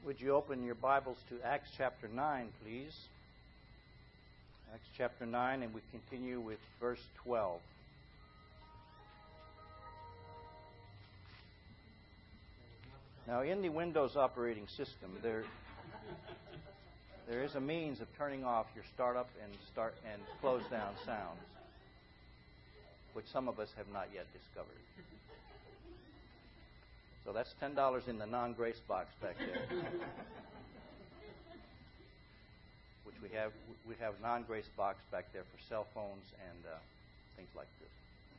Would you open your Bibles to Acts chapter 9, please? Acts chapter 9, and we continue with verse 12. Now, in the Windows operating system, there is a means of turning off your startup and close down sounds, which some of us have not yet discovered. So that's $10 in the non-grace box back there. Which we have non-grace box back there for cell phones and things like this.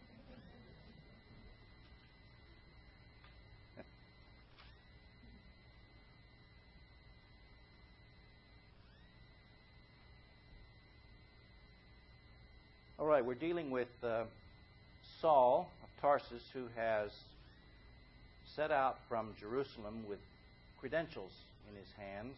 All right, we're dealing with Saul of Tarsus, who has set out from Jerusalem with credentials in his hands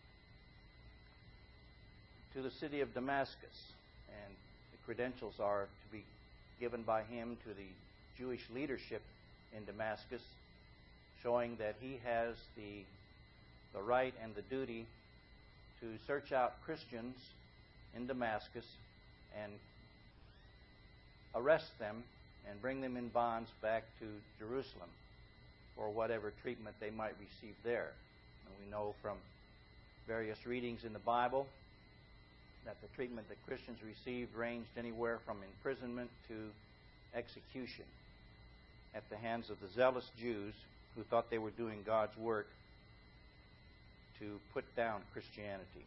to the city of Damascus. And the credentials are to be given by him to the Jewish leadership in Damascus, showing that he has the right and the duty to search out Christians in Damascus and arrest them and bring them in bonds back to Jerusalem for whatever treatment they might receive there. And we know from various readings in the Bible that the treatment that Christians received ranged anywhere from imprisonment to execution at the hands of the zealous Jews who thought they were doing God's work to put down Christianity.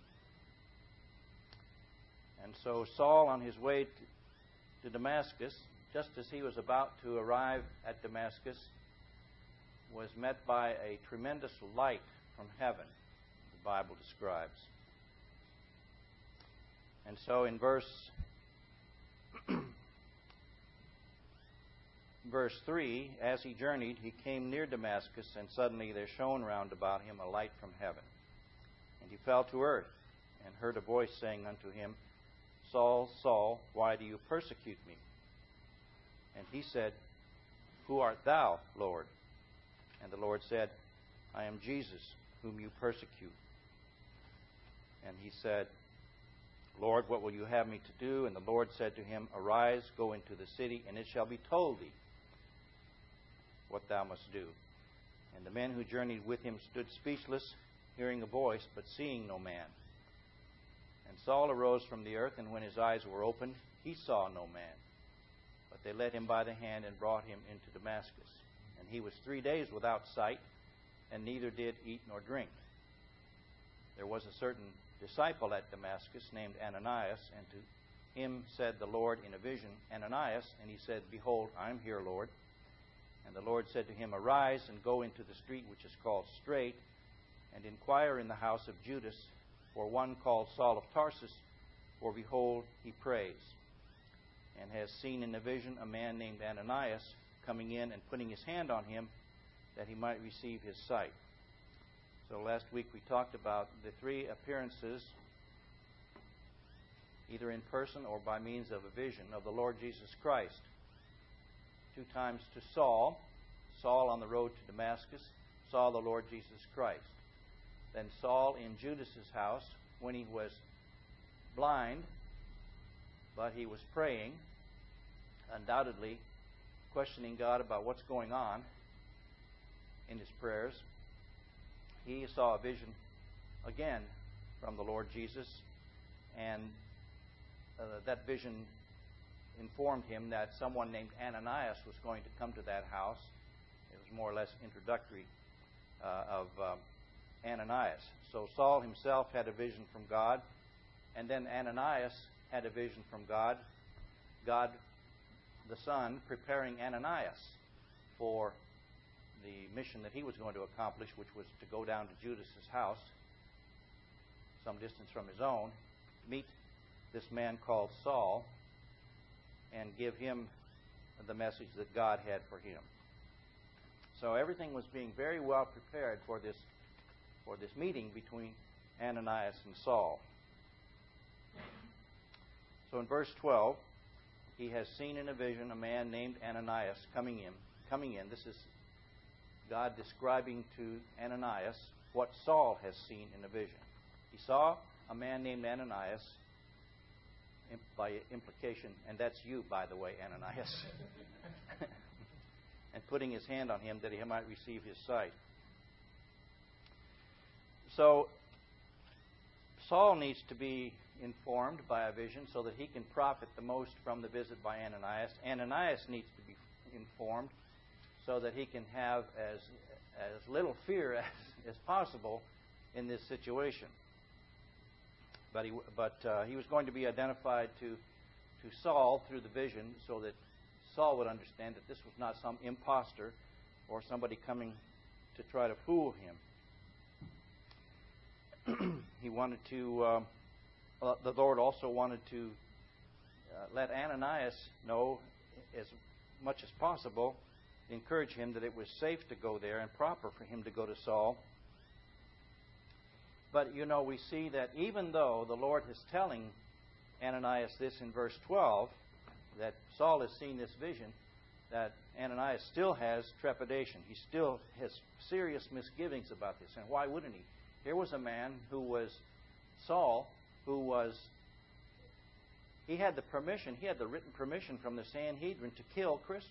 And so Saul, on his way to Damascus, just as he was about to arrive at Damascus, was met by a tremendous light from heaven, the Bible describes. And so in verse 3, as he journeyed, he came near Damascus, and suddenly there shone round about him a light from heaven. And he fell to earth, and heard a voice saying unto him, Saul, Saul, why do you persecute me? And he said, Who art thou, Lord? And the Lord said, I am Jesus, whom you persecute. And he said, Lord, what will you have me to do? And the Lord said to him, Arise, go into the city, and it shall be told thee what thou must do. And the men who journeyed with him stood speechless, hearing a voice, but seeing no man. And Saul arose from the earth, and when his eyes were opened, he saw no man. But they led him by the hand and brought him into Damascus. And he was 3 days without sight, and neither did eat nor drink. There was a certain disciple at Damascus named Ananias, and to him said the Lord in a vision, Ananias, and he said, Behold, I am here, Lord. And the Lord said to him, Arise and go into the street which is called Straight, and inquire in the house of Judas for one called Saul of Tarsus, for behold, he prays, and has seen in a vision a man named Ananias coming in and putting his hand on him that he might receive his sight. So last week we talked about the three appearances, either in person or by means of a vision, of the Lord Jesus Christ. 2 times to Saul. Saul on the road to Damascus saw the Lord Jesus Christ. Then Saul in Judas's house when he was blind, but he was praying, undoubtedly questioning God about what's going on in his prayers. He saw a vision again from the Lord Jesus, and that vision informed him that someone named Ananias was going to come to that house. It was more or less introductory of Ananias. So Saul himself had a vision from God, and then Ananias had a vision from God. God the Son preparing Ananias for the mission that he was going to accomplish, which was to go down to Judas's house, some distance from his own, meet this man called Saul, and give him the message that God had for him. So everything was being very well prepared for this meeting between Ananias and Saul. So in verse 12, he has seen in a vision a man named Ananias coming in. This is God describing to Ananias what Saul has seen in a vision. He saw a man named Ananias, by implication, and that's you, by the way, Ananias, and putting his hand on him that he might receive his sight. So Saul needs to be informed by a vision so that he can profit the most from the visit by Ananias. Ananias needs to be informed so that he can have as little fear as possible in this situation. But he was going to be identified to Saul through the vision so that Saul would understand that this was not some impostor or somebody coming to try to fool him. He wanted to, the Lord also wanted to let Ananias know as much as possible, encourage him that it was safe to go there and proper for him to go to Saul. But, we see that even though the Lord is telling Ananias this in verse 12, that Saul has seen this vision, that Ananias still has trepidation. He still has serious misgivings about this. And why wouldn't he? Here was a man who was Saul, he had the written permission from the Sanhedrin to kill Christians.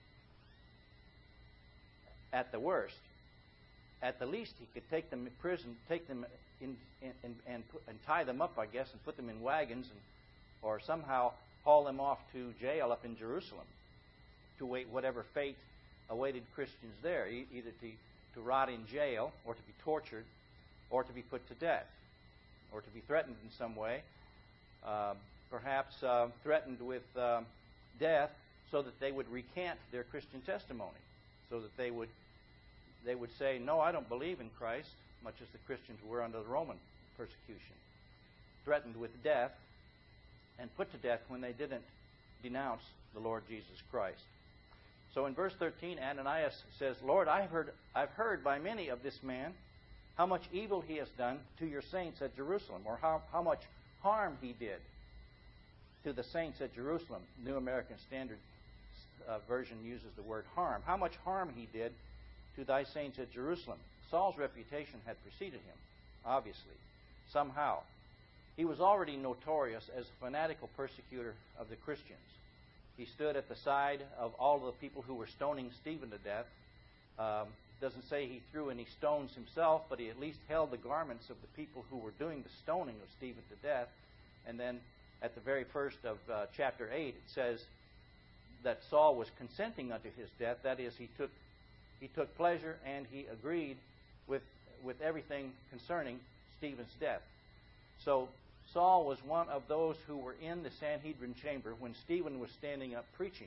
At the worst. At the least, he could take them in prison, take them in and tie them up, I guess, and put them in wagons, or somehow haul them off to jail up in Jerusalem to wait whatever fate awaited Christians there, either to rot in jail, or to be tortured, or to be put to death, or to be threatened in some way, perhaps threatened with death, so that they would recant their Christian testimony, so that they would say, no, I don't believe in Christ, much as the Christians were under the Roman persecution, threatened with death and put to death when they didn't denounce the Lord Jesus Christ. So in verse 13, Ananias says, Lord, I've heard by many of this man how much evil he has done to your saints at Jerusalem, or how much harm he did to the saints at Jerusalem. New American Standard Version uses the word harm. How much harm he did to thy saints at Jerusalem. Saul's reputation had preceded him, obviously, somehow. He was already notorious as a fanatical persecutor of the Christians. He stood at the side of all of the people who were stoning Stephen to death. Doesn't say he threw any stones himself, but he at least held the garments of the people who were doing the stoning of Stephen to death. And then at the very first of chapter 8, it says that Saul was consenting unto his death. That is, he took pleasure and he agreed with everything concerning Stephen's death. So Saul was one of those who were in the Sanhedrin chamber when Stephen was standing up preaching,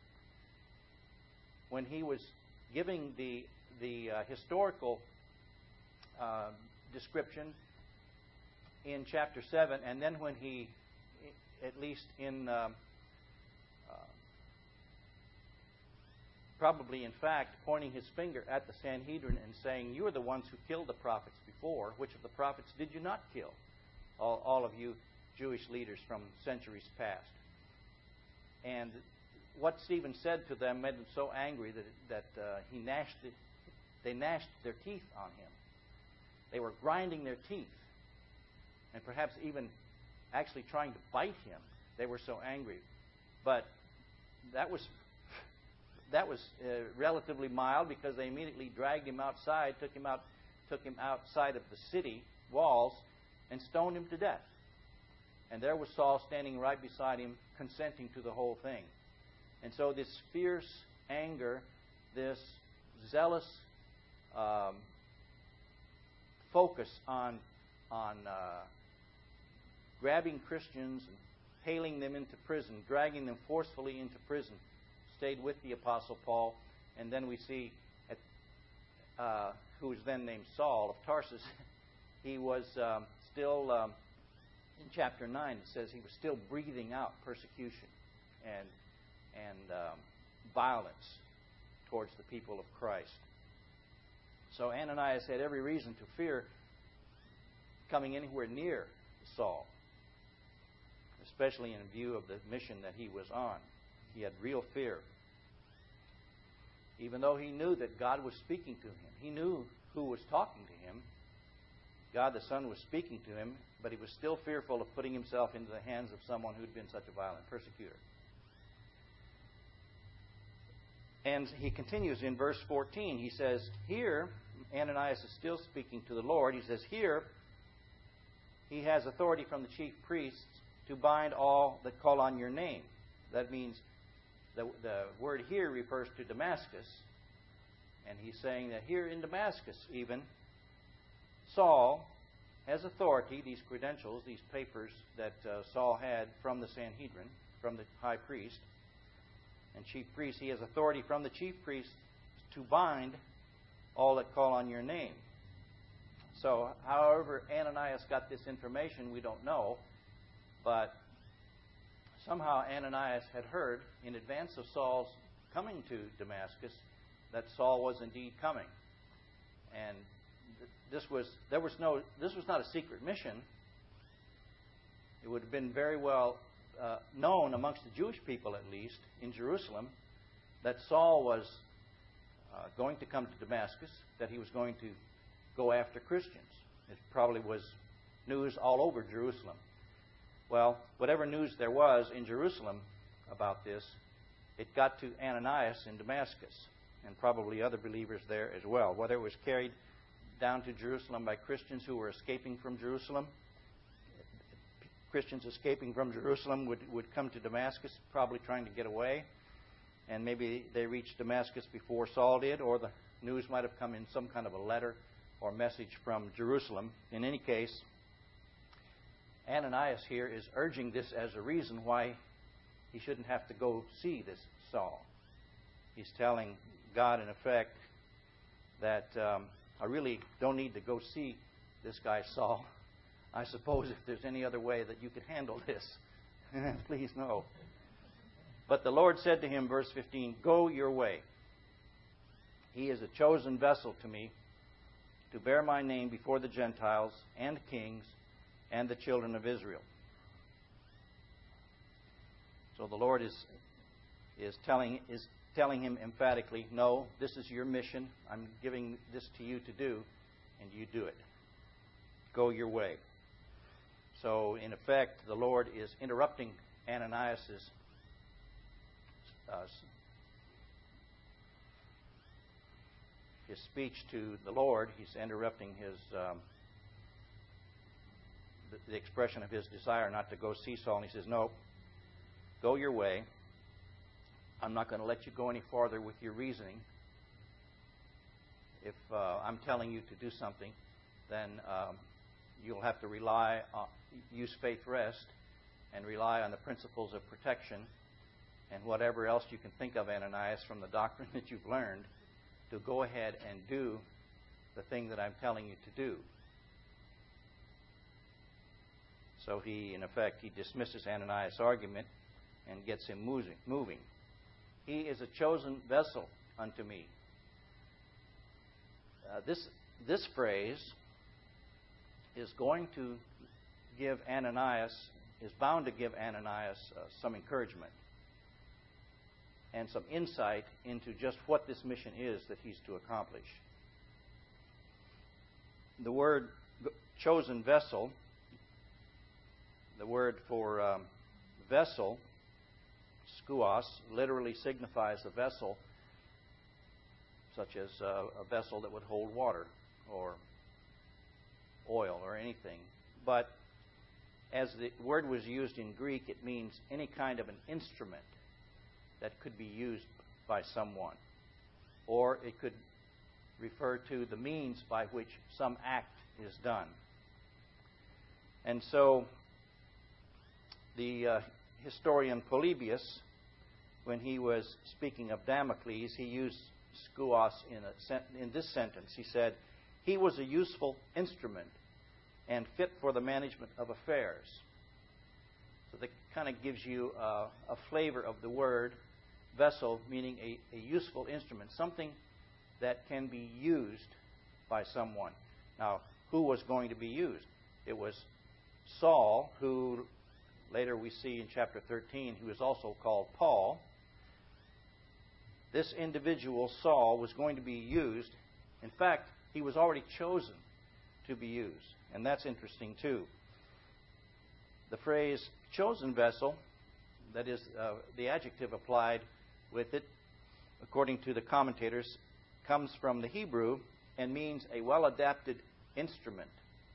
when he was giving the historical description in chapter 7, and then when he, at least in probably in fact pointing his finger at the Sanhedrin and saying, you are the ones who killed the prophets before. Which of the prophets did you not kill? All of you Jewish leaders from centuries past. And what Stephen said to them made them so angry that they gnashed their teeth on him. They were grinding their teeth, and perhaps even actually trying to bite him. They were so angry. But that was relatively mild, because they immediately dragged him outside, took him outside of the city walls, and stoned him to death. And there was Saul standing right beside him, consenting to the whole thing. And so this fierce anger, this zealous focus on grabbing Christians and hailing them into prison, dragging them forcefully into prison, stayed with the Apostle Paul. And then we see, who was then named Saul of Tarsus, he was still, in chapter 9, it says he was still breathing out persecution and violence towards the people of Christ. So Ananias had every reason to fear coming anywhere near Saul, especially in view of the mission that he was on. He had real fear. Even though he knew that God was speaking to him, he knew who was talking to him, God the Son was speaking to him, but he was still fearful of putting himself into the hands of someone who'd been such a violent persecutor. And he continues in verse 14. He says, here, Ananias is still speaking to the Lord. He says, here, he has authority from the chief priests to bind all that call on your name. That means the word here refers to Damascus. And he's saying that here in Damascus even, Saul has authority, these credentials, these papers that Saul had from the Sanhedrin, from the high priest and chief priest. He has authority from the chief priest to bind all that call on your name. So, however Ananias got this information, we don't know. But somehow Ananias had heard in advance of Saul's coming to Damascus that Saul was indeed coming. And this was not a secret mission. It would have been very well known amongst the Jewish people, at least, in Jerusalem, that Saul was going to come to Damascus, that he was going to go after Christians. It probably was news all over Jerusalem. Well, whatever news there was in Jerusalem about this, it got to Ananias in Damascus, and probably other believers there as well. Whether it was carried down to Jerusalem by Christians who were escaping from Jerusalem, Christians escaping from Jerusalem would come to Damascus, probably trying to get away, and maybe they reached Damascus before Saul did, or the news might have come in some kind of a letter or message from Jerusalem. In any case, Ananias here is urging this as a reason why he shouldn't have to go see this Saul. He's telling God, in effect, that I really don't need to go see this guy Saul. I suppose if there's any other way that you could handle this, please no. But the Lord said to him, verse 15, go your way. He is a chosen vessel to me to bear my name before the Gentiles and kings and the children of Israel. So the Lord is telling him emphatically, no, this is your mission. I'm giving this to you to do, and you do it. Go your way. So, in effect, the Lord is interrupting Ananias' his speech to the Lord. He's interrupting his the expression of his desire not to go see Saul. And he says, no, go your way. I'm not going to let you go any farther with your reasoning. If I'm telling you to do something, then you'll have to use faith rest and rely on the principles of protection and whatever else you can think of, Ananias, from the doctrine that you've learned, to go ahead and do the thing that I'm telling you to do. So in effect, he dismisses Ananias' argument and gets him moving. He is a chosen vessel unto me. This phrase is going to give Ananias, is bound to give Ananias some encouragement and some insight into just what this mission is that he's to accomplish. The word chosen vessel, the word for vessel, skuos, literally signifies a vessel such as a vessel that would hold water or oil or anything. But as the word was used in Greek, it means any kind of an instrument that could be used by someone. Or it could refer to the means by which some act is done. And so the historian Polybius, when he was speaking of Damocles, he used skuos in this sentence. He said, he was a useful instrument and fit for the management of affairs. So that kind of gives you a flavor of the word vessel, meaning a useful instrument, something that can be used by someone. Now, who was going to be used? It was Saul, who later we see in chapter 13, who is also called Paul. This individual, Saul, was going to be used. In fact, he was already chosen to be used. And that's interesting too. The phrase chosen vessel, that is the adjective applied with it, according to the commentators, comes from the Hebrew and means a well-adapted instrument.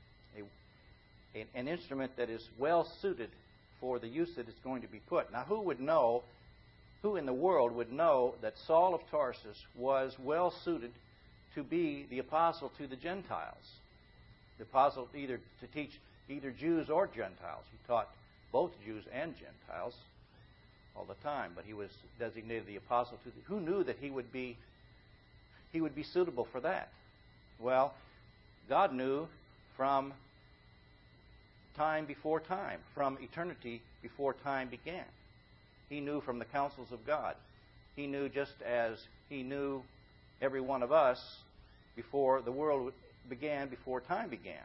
An instrument that is well suited for the use that it's going to be put. Now, who in the world would know that Saul of Tarsus was well suited to be the apostle to the Gentiles? The apostle either to teach either Jews or Gentiles. He taught both Jews and Gentiles all the time, but he was designated the apostle to the... Who knew that he would be suitable for that? Well, God knew from time before time, from eternity before time began. He knew from the counsels of God. He knew just as He knew every one of us before the world began, before time began.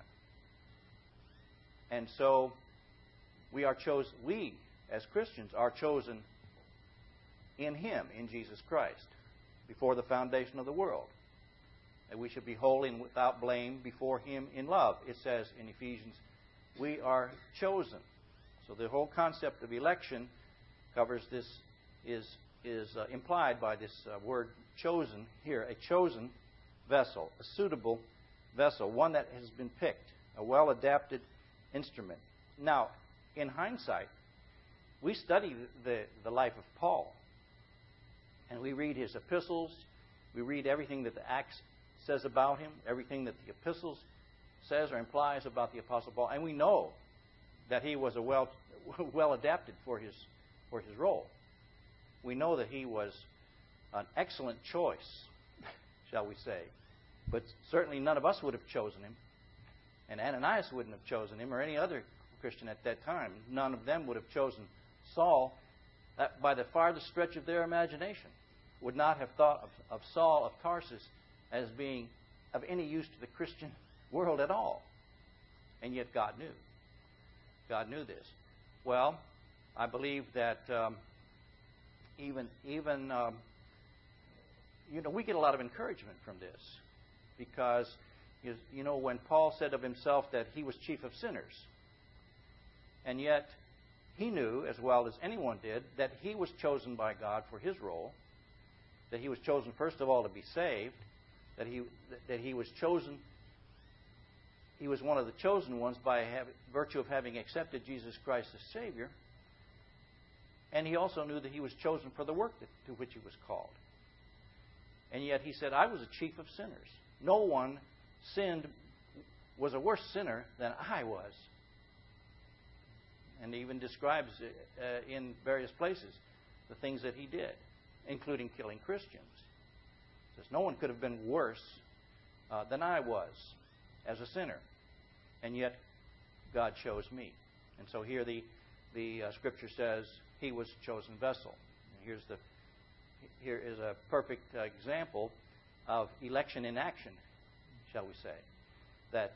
And so we as Christians are chosen in Him, in Jesus Christ, before the foundation of the world. And we should be holy and without blame before Him in love. It says in Ephesians, we are chosen. So the whole concept of election covers this, is implied by this word chosen here. A chosen vessel, a suitable vessel, one that has been picked, a well-adapted instrument. Now, in hindsight, we study the life of Paul. And we read his epistles. We read everything that the Acts says about him, everything that the epistles says or implies about the Apostle Paul. And we know that he was well adapted for his role. We know that he was an excellent choice, shall we say. But certainly none of us would have chosen him. And Ananias wouldn't have chosen him, or any other Christian at that time. None of them would have chosen Saul. By the farthest stretch of their imagination, would not have thought of Saul of Tarsus as being of any use to the Christian world at all. And yet God knew. God knew this. Well, I believe that even we get a lot of encouragement from this, because when Paul said of himself that he was chief of sinners, and yet he knew as well as anyone did that he was chosen by God for his role, that he was chosen first of all to be saved, that he was chosen. He was one of the chosen ones by virtue of having accepted Jesus Christ as Savior. And he also knew that he was chosen for the work to which he was called. And yet he said, I was a chief of sinners. No one was a worse sinner than I was. And he even describes in various places the things that he did, including killing Christians. He says, no one could have been worse than I was as a sinner. And yet God chose me. And so here the Scripture says he was chosen vessel. And here is a perfect example of election in action, shall we say. That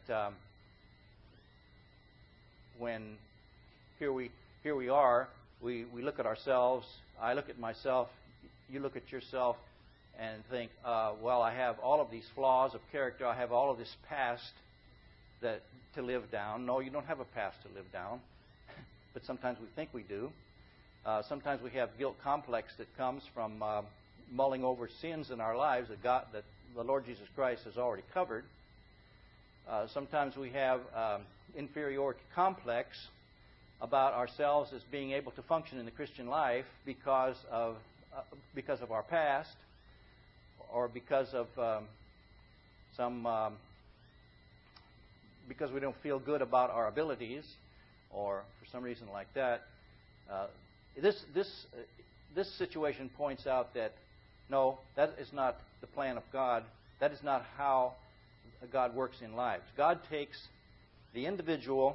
when here we are, we look at ourselves, I look at myself, you look at yourself, and think, well, I have all of these flaws of character, I have all of this past to live down. No, you don't have a past to live down, but sometimes we think we do. Sometimes we have guilt complex that comes from mulling over sins in our lives that the Lord Jesus Christ has already covered. Sometimes we have inferiority complex about ourselves as being able to function in the Christian life because of our past, or because of because we don't feel good about our abilities, or for some reason like that. This situation points out that no, that is not the plan of God. That is not how God works in lives. God takes the individual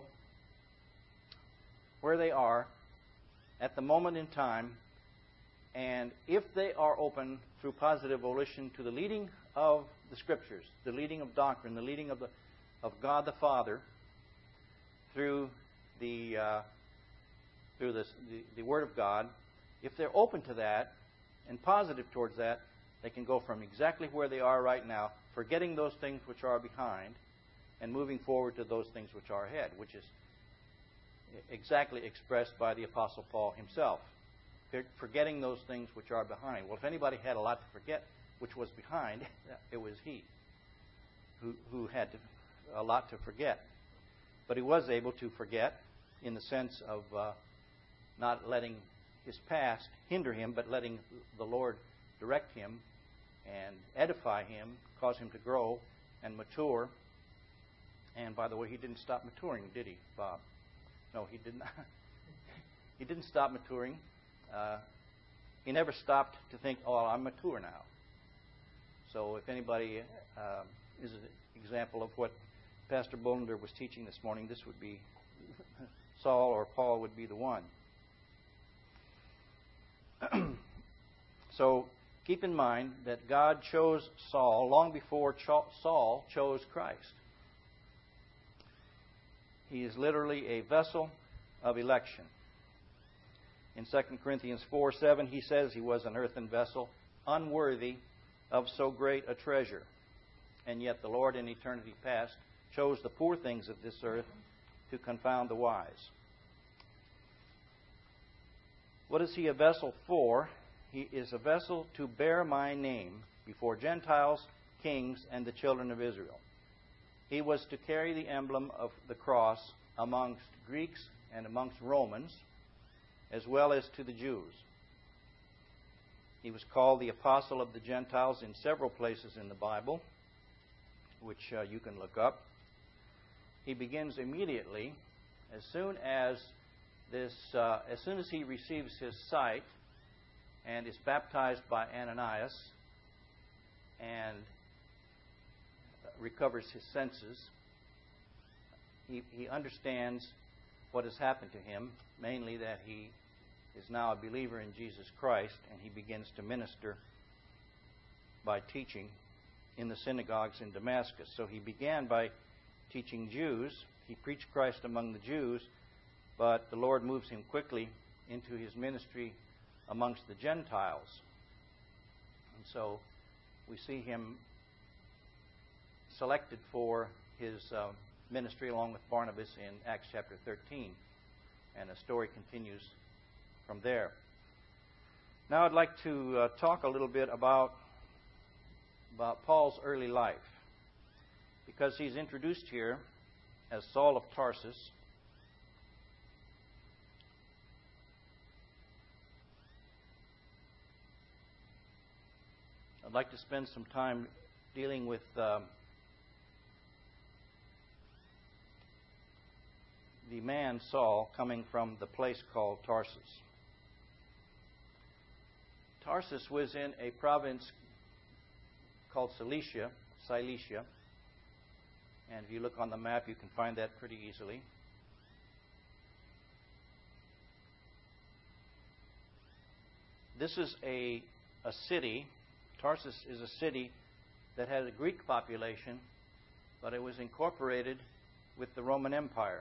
where they are at the moment in time, and if they are open through positive volition to the leading of the Scriptures, the leading of doctrine, the leading of God the Father, through the Word of God, if they're open to that and positive towards that, they can go from exactly where they are right now, forgetting those things which are behind, and moving forward to those things which are ahead, which is exactly expressed by the Apostle Paul himself. Forgetting those things which are behind. Well, if anybody had a lot to forget which was behind, it was he who had a lot to forget. But he was able to forget in the sense of not letting his past hinder him, but letting the Lord direct him and edify him, cause him to grow and mature. And by the way, he didn't stop maturing, did he, Bob? No, he did not. He didn't stop maturing. He never stopped to think, oh, I'm mature now. So if anybody is an example of what Pastor Bolender was teaching this morning, this would be Saul, or Paul would be the one. So keep in mind that God chose Saul long before Saul chose Christ. He is literally a vessel of election. In 2 Corinthians 4:7, he says he was an earthen vessel, unworthy of so great a treasure. And yet the Lord in eternity past chose the poor things of this earth to confound the wise. What is he a vessel for? He is a vessel to bear my name before Gentiles, kings, and the children of Israel. He was to carry the emblem of the cross amongst Greeks and amongst Romans, as well as to the Jews. He was called the Apostle of the Gentiles in several places in the Bible, which you can look up. He begins immediately, as soon as he receives his sight and is baptized by Ananias and recovers his senses. He understands what has happened to him, mainly that he is now a believer in Jesus Christ, and he begins to minister by teaching in the synagogues in Damascus. So he began by teaching Jews. He preached Christ among the Jews, but the Lord moves him quickly into his ministry amongst the Gentiles. And so we see him selected for his ministry along with Barnabas in Acts chapter 13. And the story continues from there. Now I'd like to talk a little bit about Paul's early life, because he's introduced here as Saul of Tarsus. I'd like to spend some time dealing with the man Saul coming from the place called Tarsus. Tarsus was in a province called Cilicia. And if you look on the map, you can find that pretty easily. This is a city. Tarsus is a city that had a Greek population, but it was incorporated with the Roman Empire.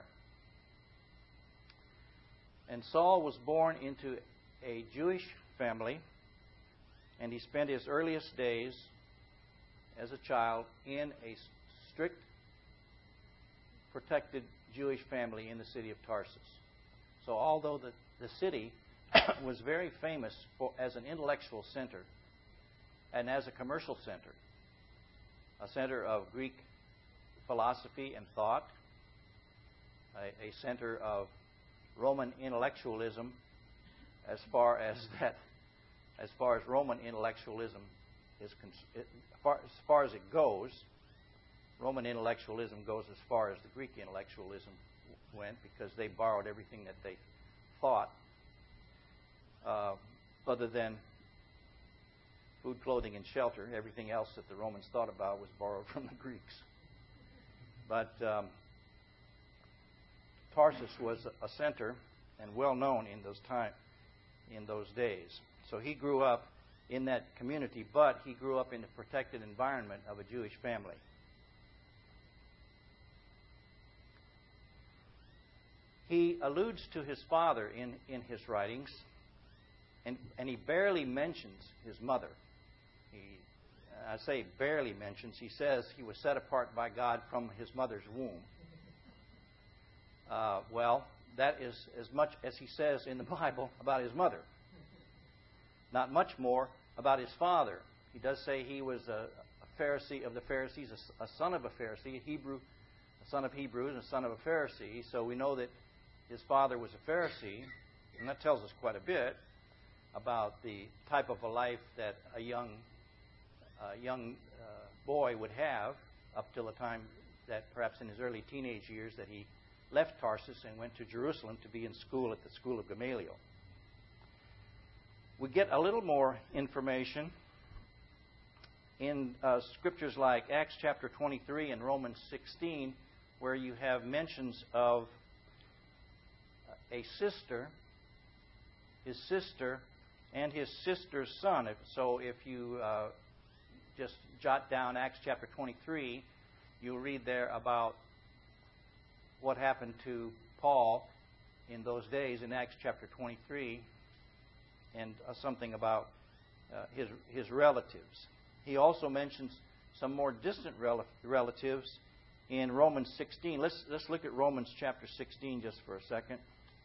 And Saul was born into a Jewish family, and he spent his earliest days as a child in a strict, protected Jewish family in the city of Tarsus. So although the city was very famous as an intellectual center and as a commercial center, a center of Greek philosophy and thought, a center of Roman intellectualism, as far as Roman intellectualism is as far as it goes, Roman intellectualism goes as far as the Greek intellectualism went, because they borrowed everything that they thought, other than food, clothing, and shelter. Everything else that the Romans thought about was borrowed from the Greeks. But Tarsus was a center and well known in those days. So he grew up in that community, but he grew up in a protected environment of a Jewish family. He alludes to his father in his writings, and he barely mentions his mother. I say barely mentions. He says he was set apart by God from his mother's womb. Well, that is as much as he says in the Bible about his mother. Not much more about his father. He does say he was a Pharisee of the Pharisees, a son of a Pharisee, a son of Hebrews, and a son of a Pharisee. So we know that his father was a Pharisee, and that tells us quite a bit about the type of a life that a young boy would have up till the time that perhaps in his early teenage years that he left Tarsus and went to Jerusalem to be in school at the school of Gamaliel. We get a little more information in scriptures like Acts chapter 23 and Romans 16, where you have mentions of a sister, his sister, and his sister's son. So if you just jot down Acts chapter 23, you'll read there about what happened to Paul in those days in Acts chapter 23, and something about his relatives. He also mentions some more distant relatives in Romans 16. Let's look at Romans chapter 16 just for a second.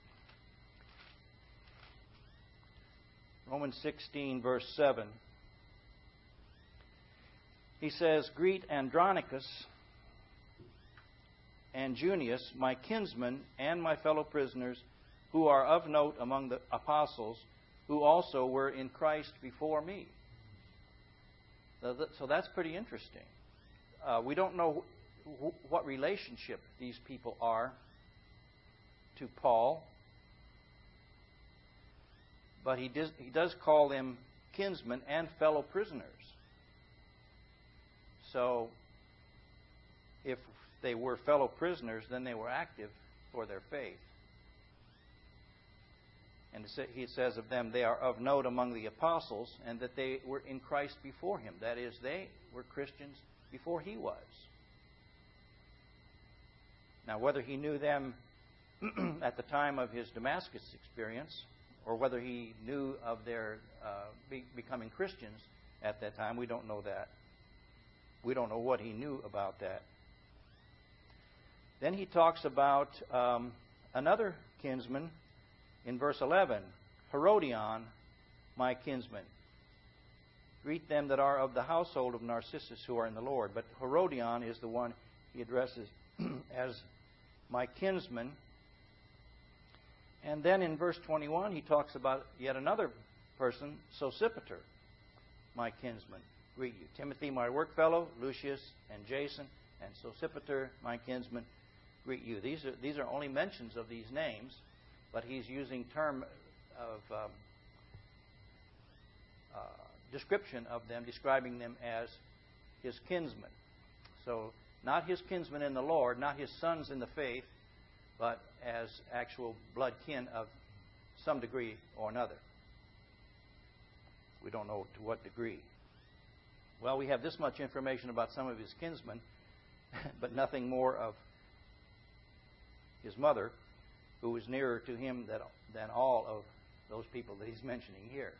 Romans 16, verse 7. He says, "Greet Andronicus and Junius, my kinsmen and my fellow prisoners, who are of note among the apostles, who also were in Christ before me." So that's pretty interesting. We don't know what relationship these people are to Paul, but he does call them kinsmen and fellow prisoners. So if they were fellow prisoners, then they were active for their faith. And he says of them, they are of note among the apostles, and that they were in Christ before him. That is, they were Christians before he was. Now, whether he knew them at the time of his Damascus experience, or whether he knew of their becoming Christians at that time, we don't know that. We don't know what he knew about that. Then he talks about another kinsman in verse 11, Herodion, my kinsman. Greet them that are of the household of Narcissus, who are in the Lord. But Herodion is the one he addresses as my kinsman. And then in verse 21, he talks about yet another person, Sosipater, my kinsman. Greet you. Timothy, my workfellow, Lucius and Jason, and Sosipater, my kinsman, greet you. These are only mentions of these names, but he's using term of description of them, describing them as his kinsmen. So not his kinsmen in the Lord, not his sons in the faith, but as actual blood kin of some degree or another. We don't know to what degree. Well, we have this much information about some of his kinsmen, but nothing more of his mother, who was nearer to him than all of those people that he's mentioning here.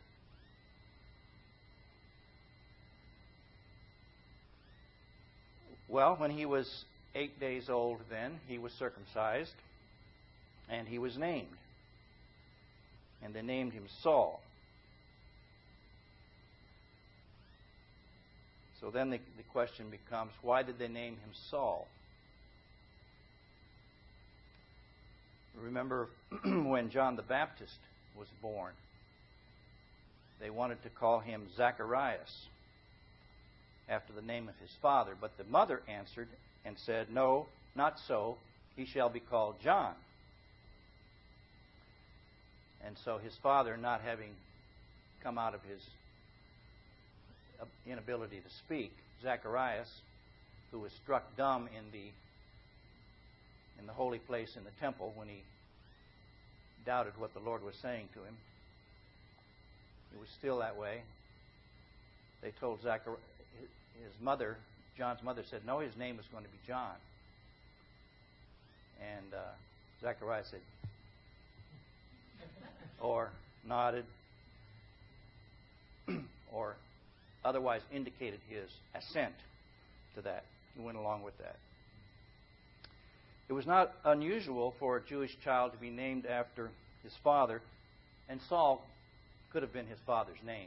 Well, when he was 8 days old then, he was circumcised, and he was named. And they named him Saul. So then the question becomes, why did they name him Saul? Remember when John the Baptist was born, they wanted to call him Zacharias after the name of his father. But the mother answered and said, "No, not so. He shall be called John." And so his father, not having come out of his inability to speak, Zacharias, who was struck dumb in the holy place in the temple when he doubted what the Lord was saying to him, he was still that way. They told Zacharias, his mother, John's mother, said, "No, his name is going to be John." And Zacharias said, or nodded, or otherwise indicated his assent to that. He went along with that. It was not unusual for a Jewish child to be named after his father, and Saul could have been his father's name.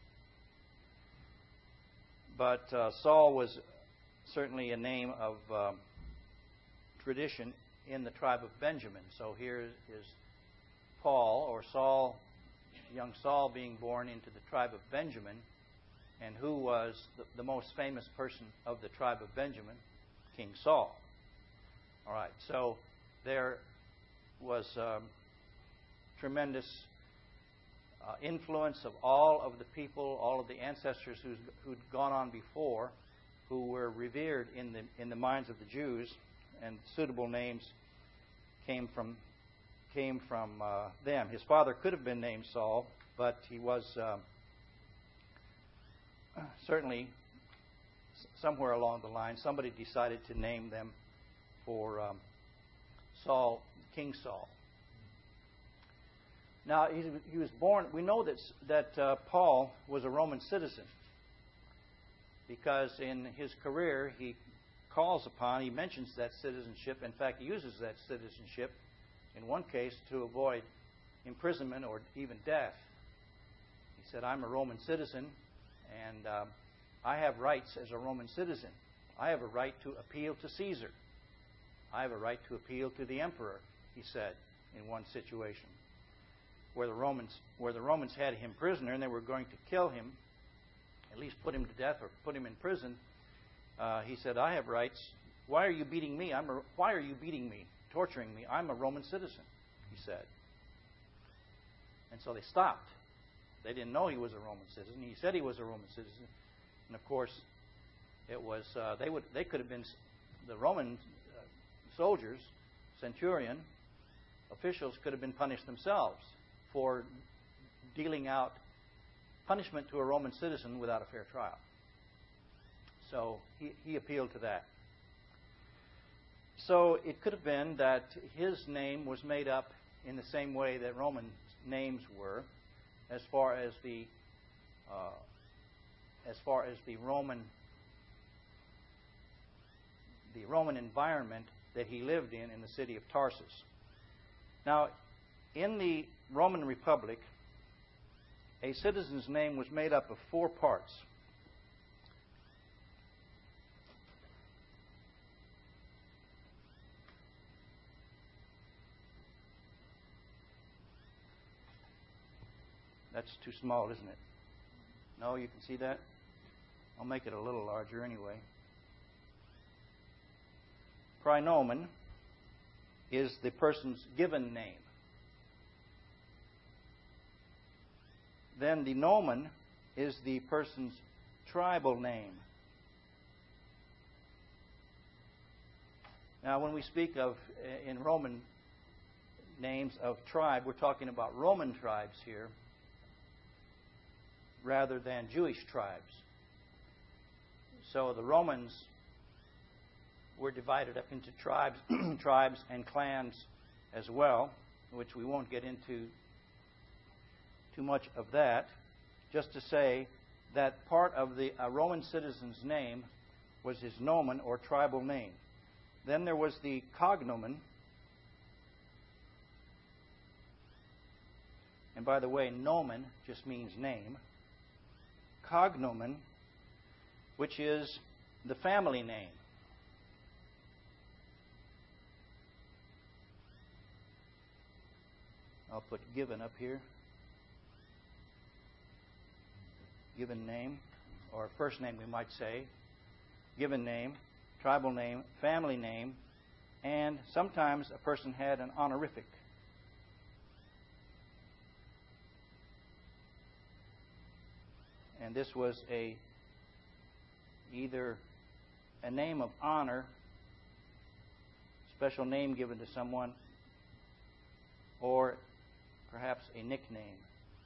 But Saul was certainly a name of tradition in the tribe of Benjamin. So here is Paul, or Saul, young Saul, being born into the tribe of Benjamin. And who was the most famous person of the tribe of Benjamin? King Saul. All right, so there was tremendous influence of all of the people, all of the ancestors who'd gone on before, who were revered in the minds of the Jews, and suitable names came from them. His father could have been named Saul, but he was certainly somewhere along the line somebody decided to name them for Saul, King Saul. Now he was born. We know that Paul was a Roman citizen because in his career he mentions that citizenship. In fact, he uses that citizenship in one case to avoid imprisonment or even death. He said, "I'm a Roman citizen, and I have rights as a Roman citizen. I have a right to appeal to Caesar. I have a right to appeal to the emperor," he said in one situation, where the Romans had him prisoner and they were going to kill him, at least put him to death or put him in prison. He said, "I have rights. Why are you beating me? Why are you beating me, torturing me? I'm a Roman citizen," he said. And so they stopped. They didn't know he was a Roman citizen. He said he was a Roman citizen, and of course, it was they could have been the Roman soldiers, centurion officials could have been punished themselves for dealing out punishment to a Roman citizen without a fair trial. So he appealed to that. So it could have been that his name was made up in the same way that Roman names were, as far as the Roman environment that he lived in the city of Tarsus. Now, in the Roman Republic, a citizen's name was made up of 4 parts. That's too small, isn't it? No, you can see that? I'll make it a little larger anyway. Praenomen is the person's given name. Then the nomen is the person's tribal name. Now, when we speak of, in Roman names of tribe, we're talking about Roman tribes here, rather than Jewish tribes. So the Romans were divided up into tribes, tribes and clans as well, which we won't get into too much of that. Just to say that part of a Roman citizen's name was his nomen or tribal name. Then there was the cognomen. And by the way, nomen just means name. Cognomen, which is the family name. I'll put given up here. Given name, or first name we might say. Given name, tribal name, family name, and sometimes a person had an honorific. And this was either a name of honor, special name given to someone, or perhaps a nickname.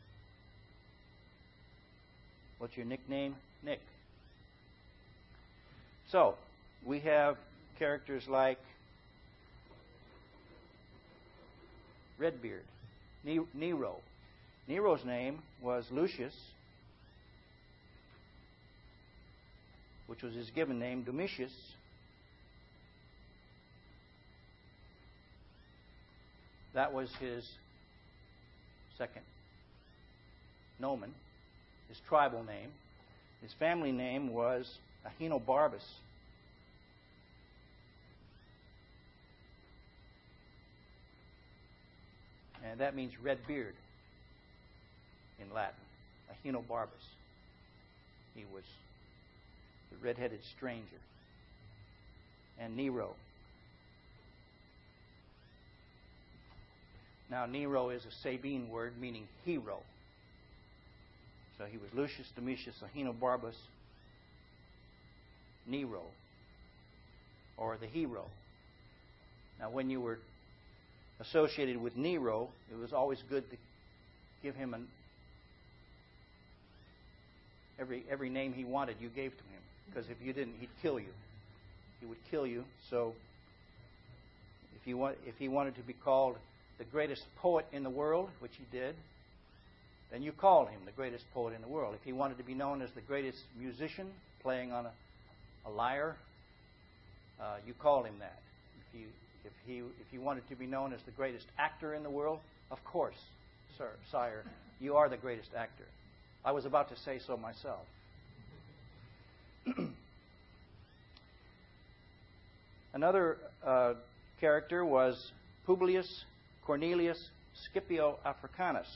What's your nickname? Nick. So, we have characters like Redbeard, Nero. Nero's name was Lucius. which was his given name, Domitius, that was his second nomen, his tribal name. His family name was Ahenobarbus. And that means red beard in Latin. Ahenobarbus. He was the red-headed stranger. And Nero. Now, Nero is a Sabine word meaning hero. So he was Lucius Domitius Ahenobarbus Nero, or the hero. Now, when you were associated with Nero, it was always good to give him every name he wanted, you gave to him. Because if you didn't, he'd kill you. He would kill you. So if he wanted to be called the greatest poet in the world, which he did, then you called him the greatest poet in the world. If he wanted to be known as the greatest musician, playing on a lyre, you called him that. If he wanted to be known as the greatest actor in the world, of course, sire, you are the greatest actor. I was about to say so myself. Another character was Publius Cornelius Scipio Africanus.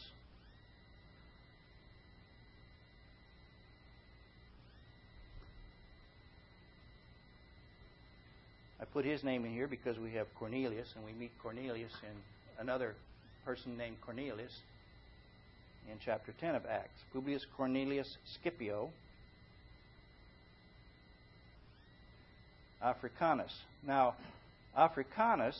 I put his name in here because we have Cornelius, and we meet Cornelius in another person named Cornelius in chapter 10 of Acts. Publius Cornelius Scipio Africanus. Now, Africanus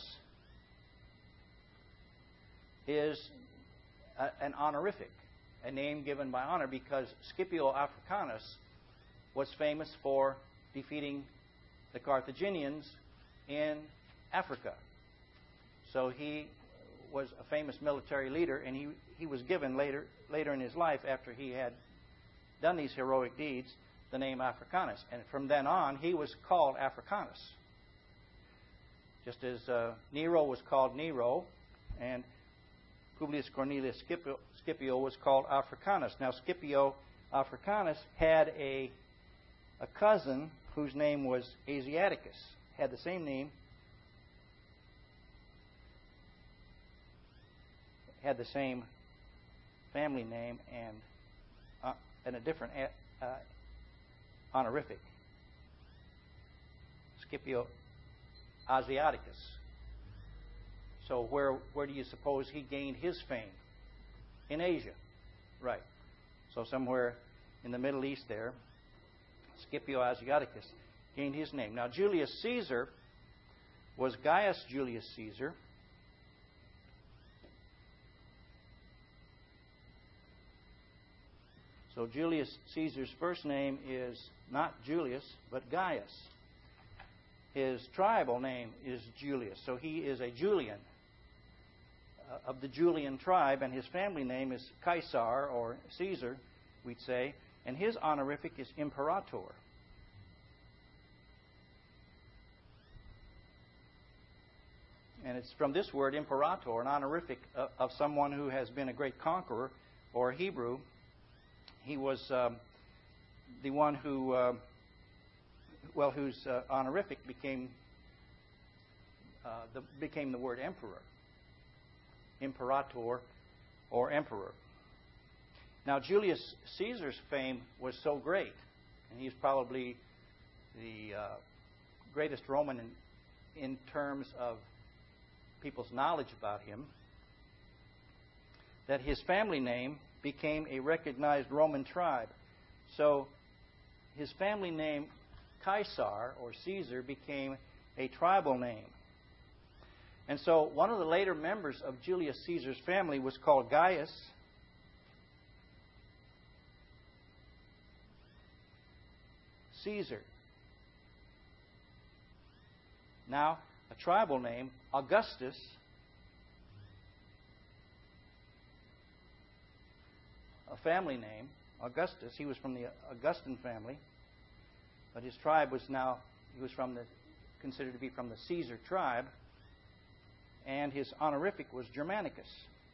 is an honorific, a name given by honor, because Scipio Africanus was famous for defeating the Carthaginians in Africa. So he was a famous military leader, and he was given later in his life, after he had done these heroic deeds, the name Africanus. And from then on, he was called Africanus. Just as Nero was called Nero, and Publius Cornelius Scipio was called Africanus. Now, Scipio Africanus had a cousin whose name was Asiaticus. Had the same name, had the same family name, and a different honorific. Scipio Asiaticus. So where do you suppose he gained his fame? In Asia. Right. So somewhere in the Middle East there, Scipio Asiaticus gained his name. Now, Julius Caesar was Gaius Julius Caesar. So Julius Caesar's first name is not Julius, but Gaius. His tribal name is Julius. So he is a Julian of the Julian tribe, and his family name is Caesar, or Caesar, we'd say, and his honorific is Imperator. And it's from this word, Imperator, an honorific of someone who has been a great conqueror, or Hebrew. He was the one who, whose honorific became the word emperor. Imperator, or emperor. Now, Julius Caesar's fame was so great, and he's probably the greatest Roman in terms of people's knowledge about him, that his family name became a recognized Roman tribe. So his family name, Caesar, or Caesar, became a tribal name. And so one of the later members of Julius Caesar's family was called Gaius. Caesar. Now, a tribal name, Augustus. A family name, Augustus. He was from the Augustan family. But his tribe was now, he was considered to be from the Caesar tribe, and his honorific was Germanicus.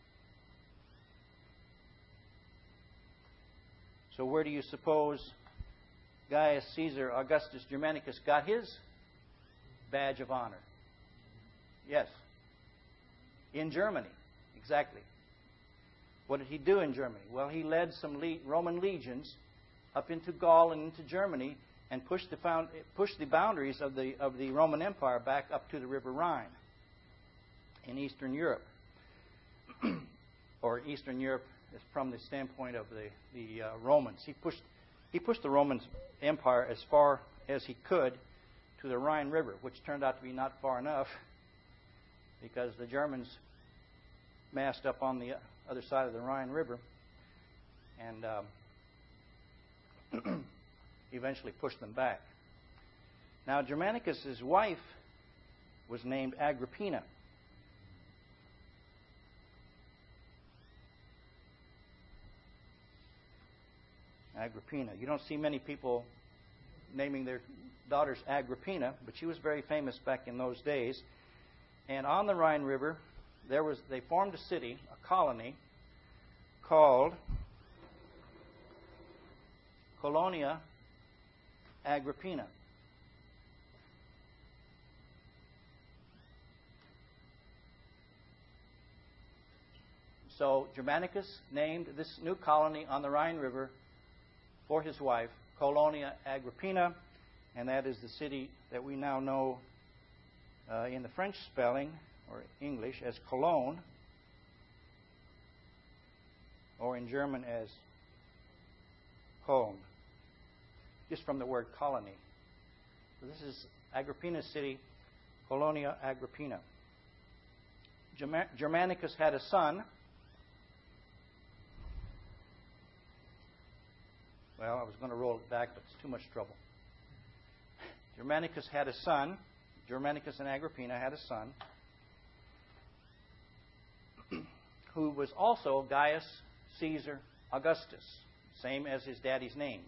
So where do you suppose Gaius Caesar Augustus Germanicus got his badge of honor? Yes. In Germany. Exactly. What did he do in Germany? Well, he led some Roman legions up into Gaul and into Germany and pushed the boundaries of the Roman Empire back up to the River Rhine in Eastern Europe. Or Eastern Europe is from the standpoint of the Romans. He pushed the Roman Empire as far as he could to the Rhine River, which turned out to be not far enough because the Germans massed up on the other side of the Rhine River and eventually pushed them back. Now, Germanicus' wife was named Agrippina. Agrippina. You don't see many people naming their daughters Agrippina, but she was very famous back in those days. And on the Rhine River, they formed a city, a colony, called Colonia Agrippina. So Germanicus named this new colony on the Rhine River for his wife, Colonia Agrippina, and that is the city that we now know in the French spelling, or English, as Cologne, or in German as Köln, just from the word colony. So this is Agrippina's city, Colonia Agrippina. Germanicus had a son. Well, I was going to roll it back, but it's too much trouble. Germanicus had a son. Germanicus and Agrippina had a son who was also Gaius Caesar Augustus, same as his daddy's name.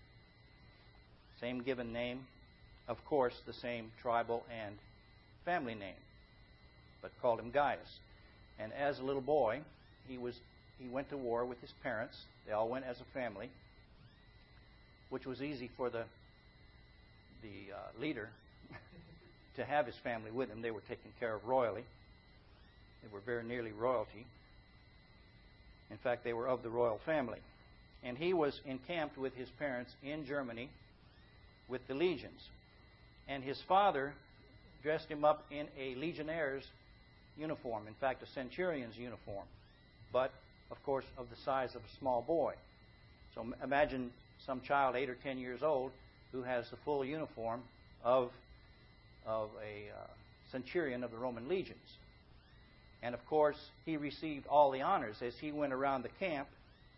Same given name, of course, the same tribal and family name, but called him Gaius. And as a little boy, he went to war with his parents. They all went as a family, which was easy for the leader to have his family with him. They were taken care of royally. They were very nearly royalty. In fact, they were of the royal family. And he was encamped with his parents in Germany with the legions. And his father dressed him up in a legionnaire's uniform, in fact, a centurion's uniform, but, of course, of the size of a small boy. So imagine some child, 8 or 10 years old, who has the full uniform of a centurion of the Roman legions. And, of course, he received all the honors. As he went around the camp,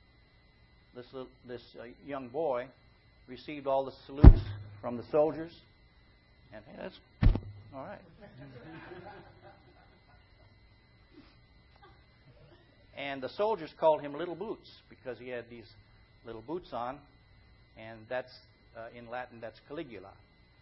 this young boy received all the salutes from the soldiers. And hey, that's all right. And the soldiers called him Little Boots because he had these little boots on. And that's, in Latin, that's Caligula.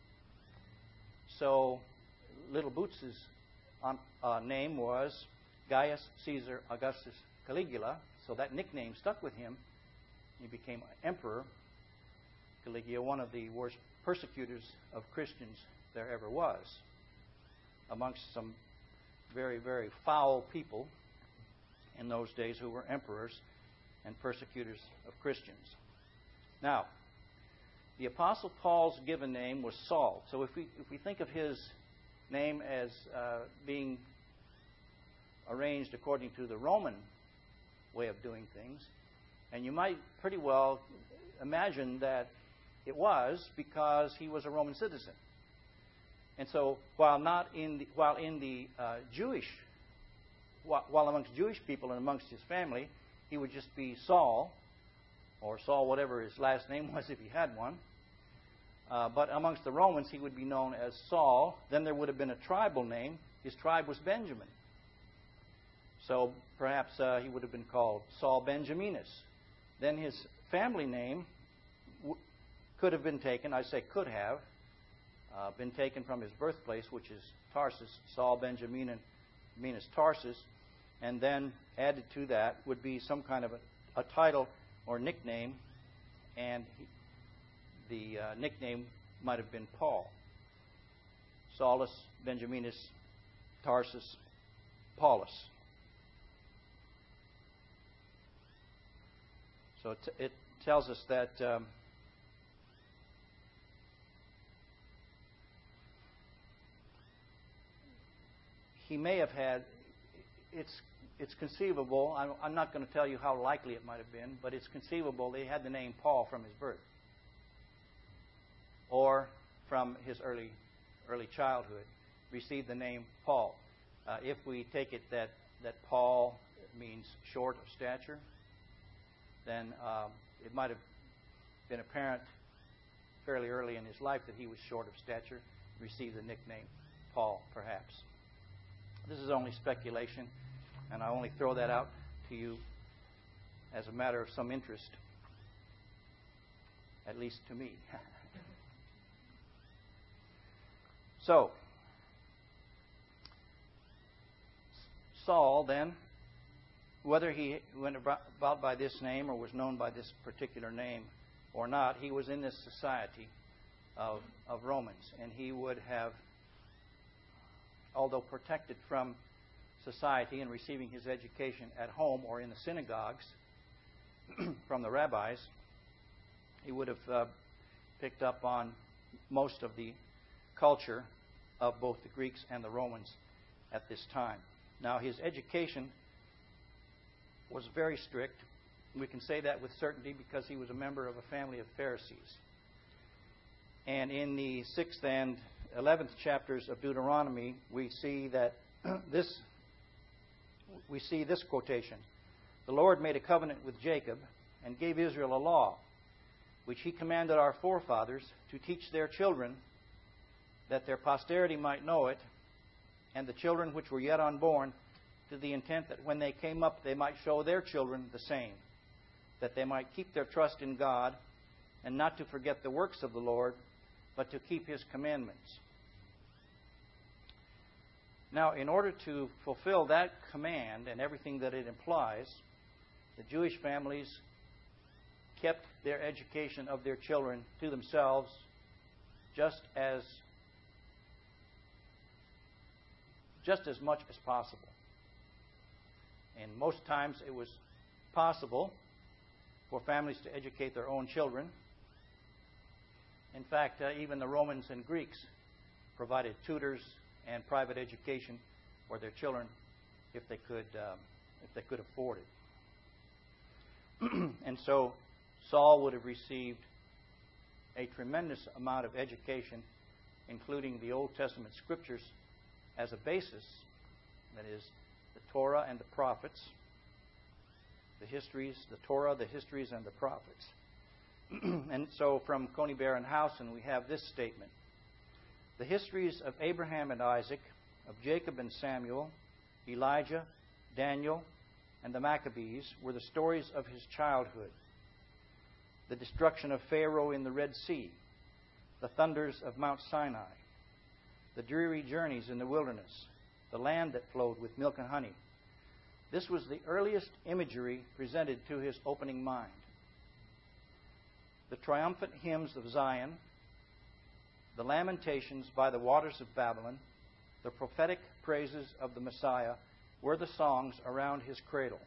So Little Boots' name was Gaius Caesar Augustus Caligula. So that nickname stuck with him. He became emperor. Caligula, one of the worst persecutors of Christians there ever was, amongst some very, very foul people in those days who were emperors and persecutors of Christians. Now, the Apostle Paul's given name was Saul. So if we think of his name as being arranged according to the Roman way of doing things, and you might pretty well imagine that it was because he was a Roman citizen. And so while amongst Jewish people and amongst his family, he would just be Saul, or Saul, whatever his last name was if he had one. But amongst the Romans, he would be known as Saul. Then there would have been a tribal name. His tribe was Benjamin. So perhaps he would have been called Saul Benjaminus. Then his family name could have been taken, I say could have, been taken from his birthplace, which is Tarsus, Saul Benjaminus Tarsus, and then added to that would be some kind of a title or nickname, and the nickname might have been Paul. Saulus Benjaminus Tarsus Paulus. So it tells us that he may have had, it's conceivable, I'm not going to tell you how likely it might have been, but it's conceivable that he had the name Paul from his birth or from his early childhood, received the name Paul. If we take it that Paul means short of stature, then it might have been apparent fairly early in his life that he was short of stature, received the nickname Paul, perhaps. This is only speculation, and I only throw that out to you as a matter of some interest, at least to me. So, Saul, then, whether he went about by this name or was known by this particular name or not, he was in this society of Romans, and he would have, although protected from society and receiving his education at home or in the synagogues from the rabbis, he would have picked up on most of the culture of both the Greeks and the Romans at this time. Now, his education was very strict. We can say that with certainty because he was a member of a family of Pharisees. And in the 6th and 11th chapters of Deuteronomy, we see that this quotation: "The Lord made a covenant with Jacob and gave Israel a law, which he commanded our forefathers to teach their children, that their posterity might know it, and the children which were yet unborn, to the intent that when they came up they might show their children the same, that they might keep their trust in God, and not to forget the works of the Lord, but to keep his commandments." Now, in order to fulfill that command and everything that it implies, the Jewish families kept their education of their children to themselves just as much as possible. And most times it was possible for families to educate their own children. In fact, even the Romans and Greeks provided tutors and private education for their children if they could afford it. And so Saul would have received a tremendous amount of education, including the Old Testament scriptures as a basis, that is, the Torah and the prophets, the Torah, the histories, and the prophets. And so from Coney Barron Howson, we have this statement: "The histories of Abraham and Isaac, of Jacob and Samuel, Elijah, Daniel, and the Maccabees were the stories of his childhood. The destruction of Pharaoh in the Red Sea, the thunders of Mount Sinai, the dreary journeys in the wilderness, the land that flowed with milk and honey. This was the earliest imagery presented to his opening mind. The triumphant hymns of Zion, the lamentations by the waters of Babylon, the prophetic praises of the Messiah were the songs around his cradle."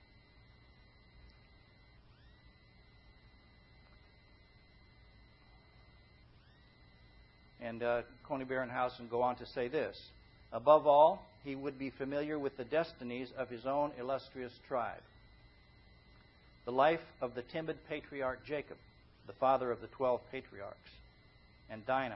And Coney Barron Howson go on to say this: "Above all, he would be familiar with the destinies of his own illustrious tribe. The life of the timid patriarch Jacob, the father of the 12 patriarchs, and Dinah.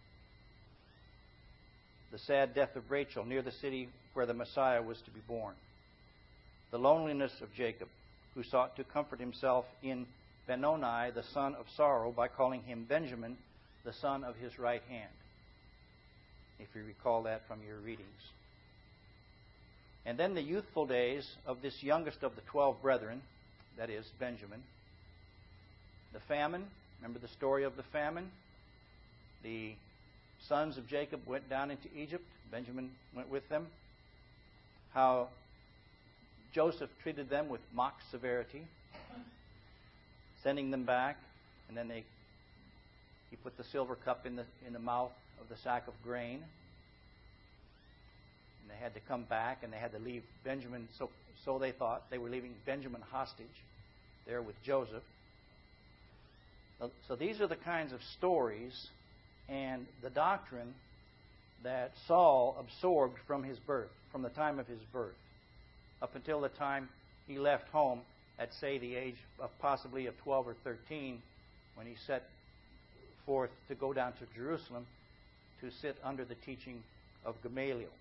The sad death of Rachel near the city where the Messiah was to be born. The loneliness of Jacob, who sought to comfort himself in Benoni, the son of sorrow, by calling him Benjamin, the son of his right hand," if you recall that from your readings. "And then the youthful days of this youngest of the 12 brethren, that is, Benjamin, the famine Remember the story of the famine? The sons of Jacob went down into Egypt. Benjamin went with them. How Joseph treated them with mock severity, sending them back, and then he put the silver cup in the mouth of the sack of grain, and they had to come back, and they had to leave Benjamin. So they thought they were leaving Benjamin hostage there with Joseph. So these are the kinds of stories and the doctrine that Saul absorbed from his birth, from the time of his birth, up until the time he left home at, say, the age of possibly of 12 or 13, when he set forth to go down to Jerusalem to sit under the teaching of Gamaliel.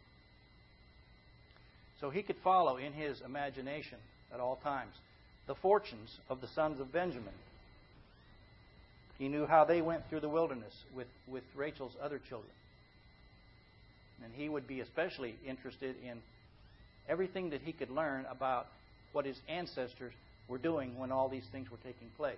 So he could follow in his imagination at all times the fortunes of the sons of Benjamin. He knew how they went through the wilderness with Rachel's other children. And he would be especially interested in everything that he could learn about what his ancestors were doing when all these things were taking place.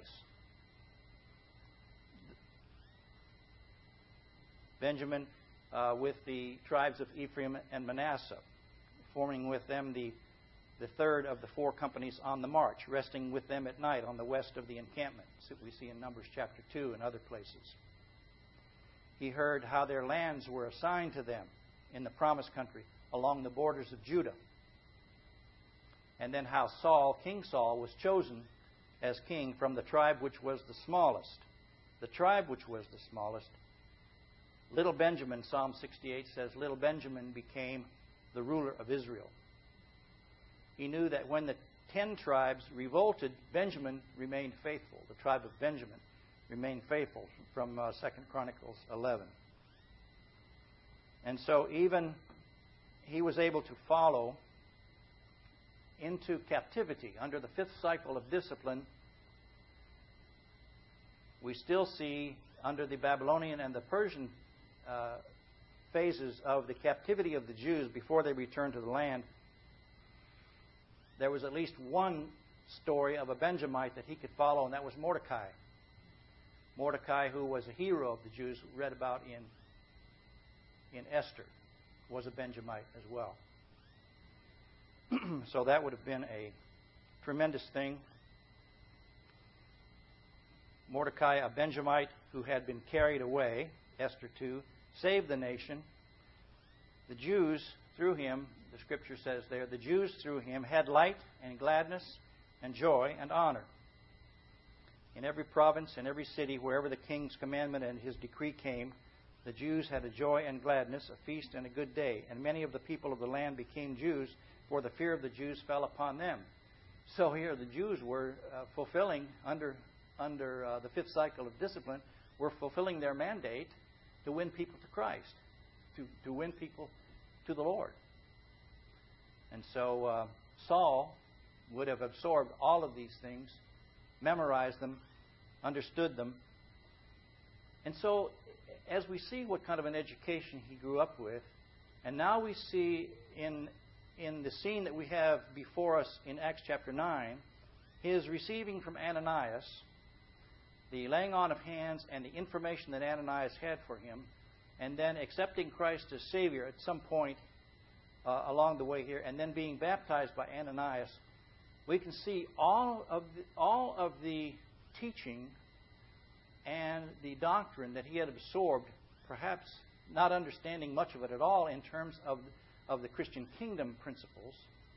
Benjamin with the tribes of Ephraim and Manasseh, forming with them the third of the four companies on the march, resting with them at night on the west of the encampment, that we see in Numbers chapter 2 and other places. He heard how their lands were assigned to them in the promised country along the borders of Judah. And then how King Saul, was chosen as king from the tribe which was the smallest. The tribe which was the smallest. Little Benjamin, Psalm 68 says, little Benjamin became the ruler of Israel. He knew that when the 10 tribes revolted, Benjamin remained faithful. The tribe of Benjamin remained faithful, from 2 Chronicles 11. And so even he was able to follow into captivity under the fifth cycle of discipline. We still see under the Babylonian and the Persian phases of the captivity of the Jews before they returned to the land, there was at least one story of a Benjamite that he could follow, and that was Mordecai. Mordecai, who was a hero of the Jews, read about in Esther, was a Benjamite as well. So that would have been a tremendous thing. Mordecai, a Benjamite who had been carried away, Esther 2, saved the nation. The Jews, through him, the Scripture says there, the Jews through him had light and gladness and joy and honor. In every province and every city, wherever the king's commandment and his decree came, the Jews had a joy and gladness, a feast and a good day. And many of the people of the land became Jews, for the fear of the Jews fell upon them. So here the Jews were fulfilling, under the fifth cycle of discipline, were fulfilling their mandate to win people to Christ, to win people to the Lord. And so Saul would have absorbed all of these things, memorized them, understood them. And so as we see what kind of an education he grew up with, and now we see in the scene that we have before us in Acts chapter 9, his receiving from Ananias the laying on of hands and the information that Ananias had for him, and then accepting Christ as Savior at some point along the way here, and then being baptized by Ananias, we can see all of the teaching and the doctrine that he had absorbed, perhaps not understanding much of it at all in terms of the Christian kingdom principles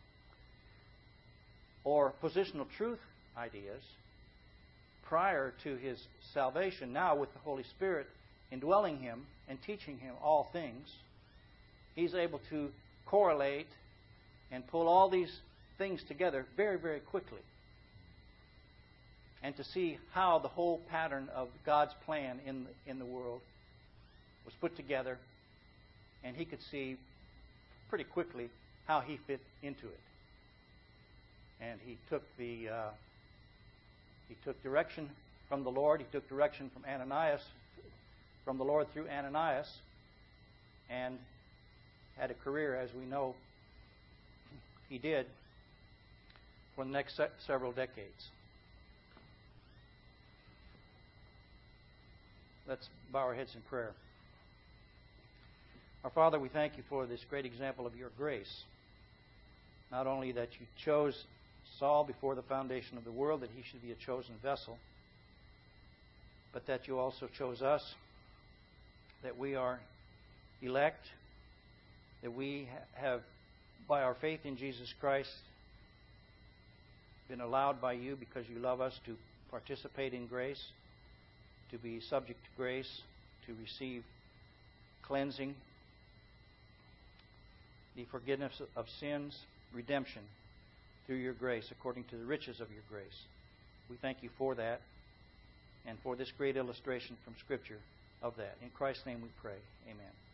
or positional truth ideas prior to his salvation. Now, with the Holy Spirit indwelling him and teaching him all things, he's able to correlate and pull all these things together very, very quickly, and to see how the whole pattern of God's plan in the world was put together, and he could see pretty quickly how he fit into it. And he took direction from the Lord. He took direction from Ananias, from the Lord through Ananias, and had a career, as we know he did, for the next several decades. Let's bow our heads in prayer. Our Father, we thank you for this great example of your grace. Not only that you chose Saul before the foundation of the world, that he should be a chosen vessel, but that you also chose us, that we are elect, that we have, by our faith in Jesus Christ, been allowed by you, because you love us, to participate in grace, to be subject to grace, to receive cleansing, the forgiveness of sins, redemption through your grace, according to the riches of your grace. We thank you for that, and for this great illustration from Scripture of that. In Christ's name we pray. Amen.